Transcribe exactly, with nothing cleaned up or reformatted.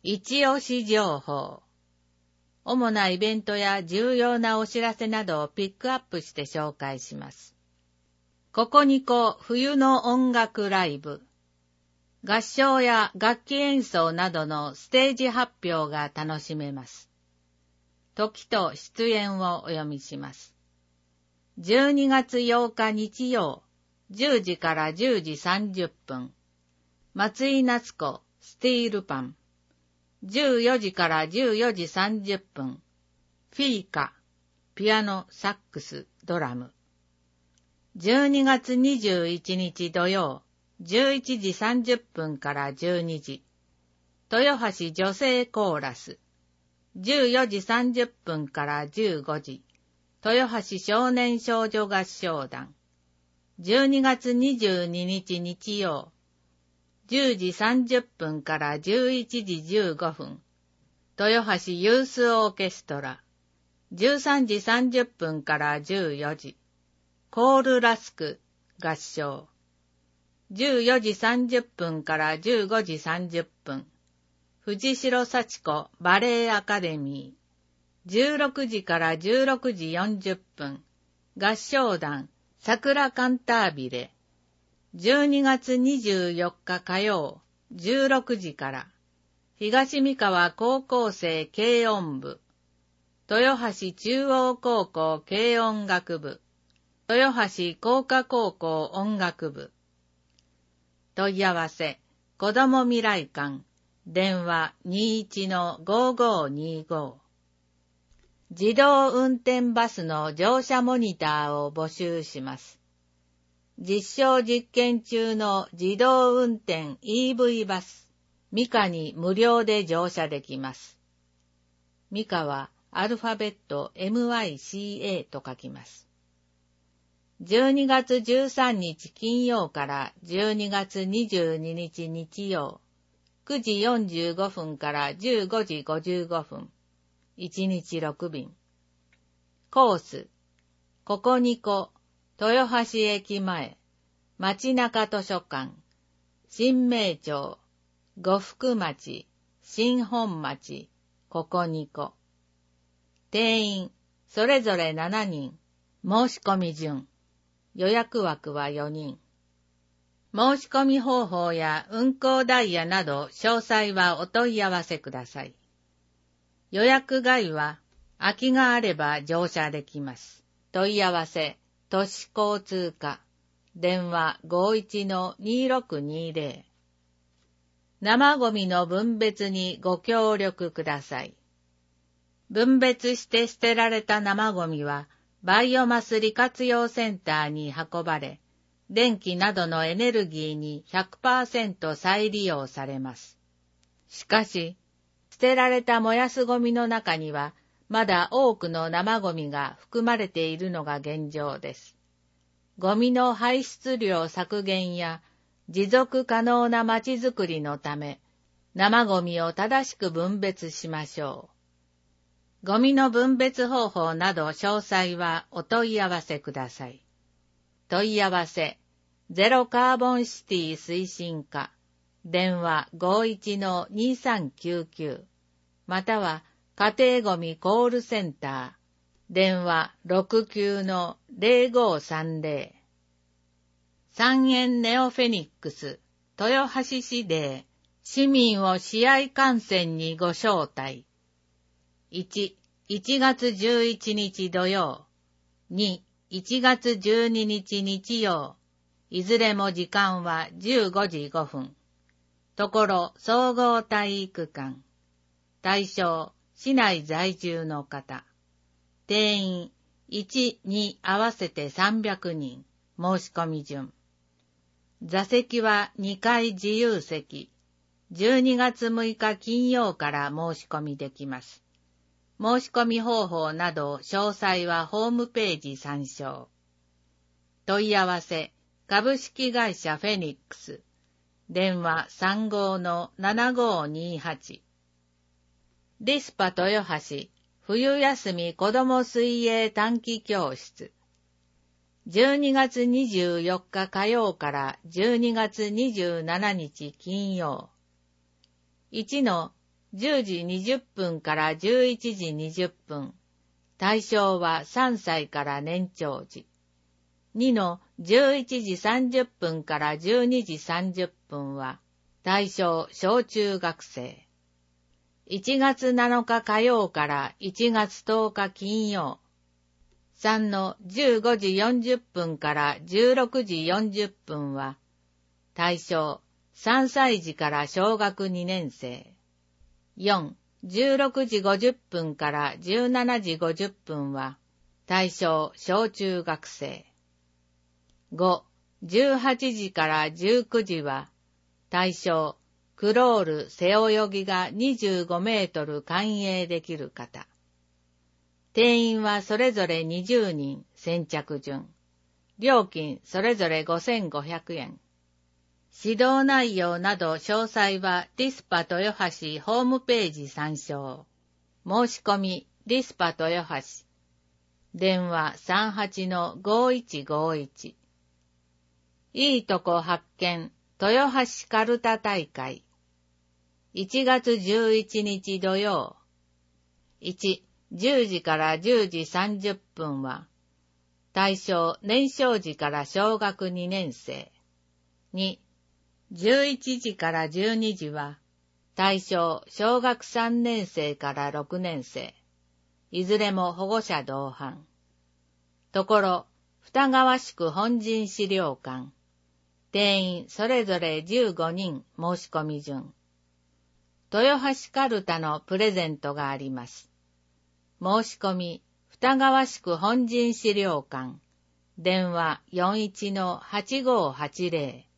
一押し情報。主なイベントや重要なお知らせなどをピックアップして紹介します。ここにこ冬の音楽ライブ。合唱や楽器演奏などのステージ発表が楽しめます。時と出演をお読みします。じゅうにがつようか日曜、じゅうじからじゅうじさんじゅっぷん。松井夏子、スティールパン。じゅうよじからじゅうよじさんじゅっぷん。フィーカ、ピアノ、サックス、ドラム。じゅうにがつにじゅういちにち土曜、じゅういちじさんじゅっぷんからじゅうにじ。豊橋女性コーラス。じゅうよじさんじゅっぷんからじゅうごじ。豊橋少年少女合唱団。じゅうにがつにじゅうににち日曜。じゅうじさんじゅっぷんからじゅういちじじゅうごふん。豊橋ユースオーケストラ。じゅうさんじさんじゅっぷんからじゅうよじ。コールラスク合唱。じゅうよじさんじゅっぷんからじゅうごじさんじゅっぷん。藤代幸子バレエアカデミー。じゅうろくじからじゅうろくじよんじゅっぷん。合唱団桜カンタービレ。じゅうにがつにじゅうよっか火曜、じゅうろくじから、東三河高校生軽音部、豊橋中央高校軽音楽部、豊橋工科高校音楽部。問い合わせ、子ども未来館、電話 にいちのごーごーにーごー。自動運転バスの乗車モニターを募集します。実証実験中の自動運転 イーブイ バス、ミカに無料で乗車できます。ミカはアルファベット エムワイシーエー と書きます。じゅうにがつじゅうさんにち金曜からじゅうにがつにじゅうににち日曜、くじよんじゅうごふんからじゅうごじごじゅうごふん、いちにちろくびん。コース、ここにこ、豊橋駅前、町中図書館、新名町、呉服町、新本町、ここにこ。定員、それぞれしちにん、申し込み順、予約枠はよにん。申し込み方法や運行ダイヤなど詳細はお問い合わせください。予約外は空きがあれば乗車できます。問い合わせ、都市交通課、電話 ごいちのにーろくにーぜろ。生ゴミの分別にご協力ください。分別して捨てられた生ゴミはバイオマス利活用センターに運ばれ、電気などのエネルギーに ひゃくパーセント 再利用されます。しかし、捨てられた燃やすゴミの中には、まだ多くの生ゴミが含まれているのが現状です。ゴミの排出量削減や持続可能なまちづくりのため、生ゴミを正しく分別しましょう。ゴミの分別方法など詳細はお問い合わせください。問い合わせ、ゼロカーボンシティ推進課、電話 ごいちのにーさんきゅうきゅう、または家庭ゴミコールセンター、電話 ろくきゅうのぜろごーさんぜろ。三円ネオフェニックス、豊橋市デー、市民を試合観戦にご招待。いち、いちがつじゅういちにち土曜。に、いちがつじゅうににち日曜。いずれも時間はじゅうごじごふん。ところ総合体育館。対象、市内在住の方。定員、いち、に合わせてさんびゃくにん。申し込み順。座席はにかい自由席。じゅうにがつむいか金曜から申し込みできます。申し込み方法など詳細はホームページ参照。問い合わせ、株式会社フェニックス。電話 さんごーのななごーにーはち。リスパ豊橋、冬休み子ども水泳短期教室。じゅうにがつにじゅうよっか火曜からじゅうにがつにじゅうしちにち金曜。いちのじゅうじにじゅっぷんからじゅういちじにじゅっぷん。対象はさんさいから年長児。にのじゅういちじさんじゅっぷんからじゅうにじさんじゅっぷんは対象小中学生。いちがつなのか火曜からいちがつとおか金曜。さんのじゅうごじよんじゅっぷんからじゅうろくじよんじゅっぷんは対象さんさい児から小学にねん生。よん、じゅうろくじごじゅっぷんからじゅうしちじごじゅっぷんは対象小中学生。ご、じゅうはちじからじゅうくじは対象クロール背泳ぎがにじゅうごメートル完泳できる方。定員はそれぞれにじゅうにん先着順。料金それぞれごせんごひゃくえん。指導内容など詳細はディスパ豊橋ホームページ参照。申し込みディスパ豊橋。電話 さんはちのごいちごいち。いいとこ発見豊橋かるた大会。いちがつじゅういちにち土曜。いち、じゅうじからじゅうじさんじゅっぷんは対象年少児から小学にねん生。に、じゅういちじからじゅうにじは対象小学さんねん生からろくねん生。いずれも保護者同伴。ところ、二川宿本陣資料館。定員それぞれじゅうごにん申し込み順。豊橋かるたのプレゼントがあります。申し込み、二川宿本陣資料館。電話 よんいちのはちごーはちぜろ。